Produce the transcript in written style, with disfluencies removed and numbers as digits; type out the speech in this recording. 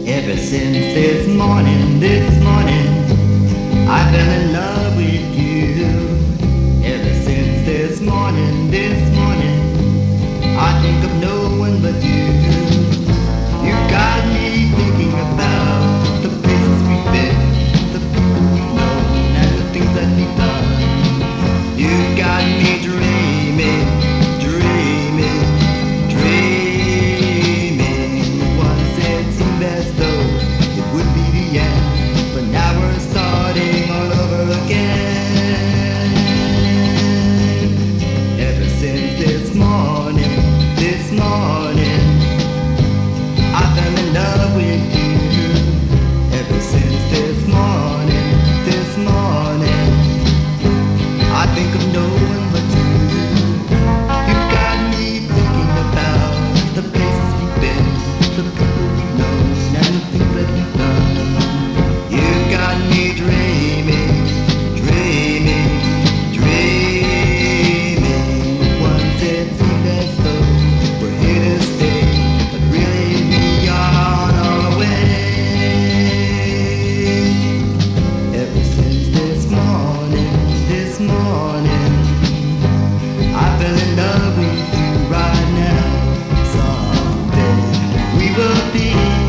Ever since this morning, I fell in love with you. Ever since this morning, I think of no one but you. You got me thinking about the places we've been, the people we've known, and the things that we've done. You got me dreaming, dreaming, dreaming. Once it seemed as though it would be the end, but now we're starting all over again. Ever since this morning, I fell in love with you. Ever since this morning, I think of no one but you. You've got me thinking about the places we've been, the people we've known, and the things that we've done. You've got me dreaming, dreaming, dreaming. Once it seemed as though we're here to stay, but really we are on our way. Ever since this morning, I fell in love with you right now. Someday we will be